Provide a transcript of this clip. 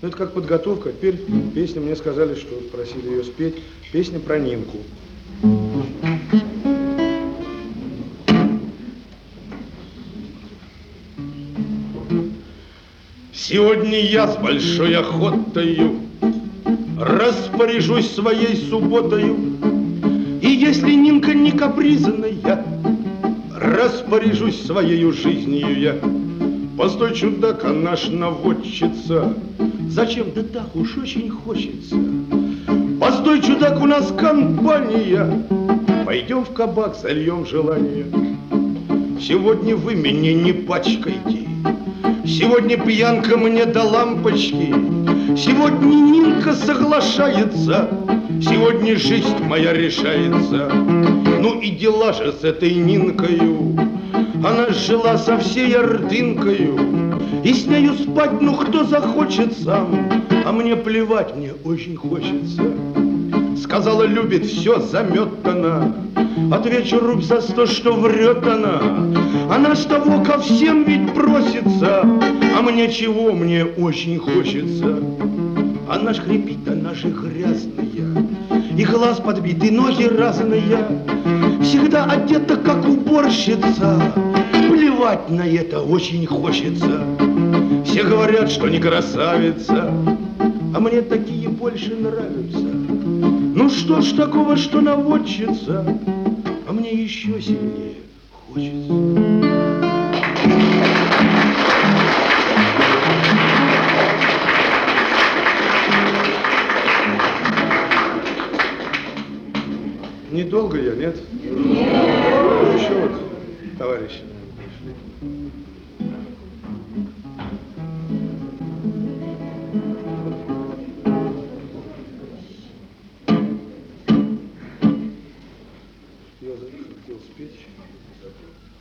Ну, это как подготовка. Теперь песня, мне сказали, что просили ее спеть. Песня про Нинку. Сегодня я с большой охотою распоряжусь своей субботою. И если Нинка не капризная, распоряжусь своею жизнью я. Постой, чудак, а наш наводчица. Зачем? Да так уж очень хочется. Постой, чудак, у нас компания. Пойдем в кабак, зальем желание. Сегодня вы меня не пачкайте. Сегодня пьянка мне до лампочки. Сегодня Нинка соглашается. Сегодня жизнь моя решается. Ну и дела же с этой Нинкою. Она жила со всей ордынкою. И с нею спать, ну кто захочет сам. А мне плевать, мне очень хочется. Сказала, любит, все заметано. Отвечу рубь за 100, что врет она. Она с того ко всем ведь просится. А мне чего, мне очень хочется. Она ж хрипит, она же грязная. И глаз подбит, и ноги разные. Всегда одета, как уборщица. Плевать на это очень хочется. Все говорят, что не красавица. А мне такие больше нравятся. Ну что ж такого, что наводчица. А мне еще сильнее хочется. Недолго я, нет? Нет. Еще вот, товарищи. Я хотел спеть.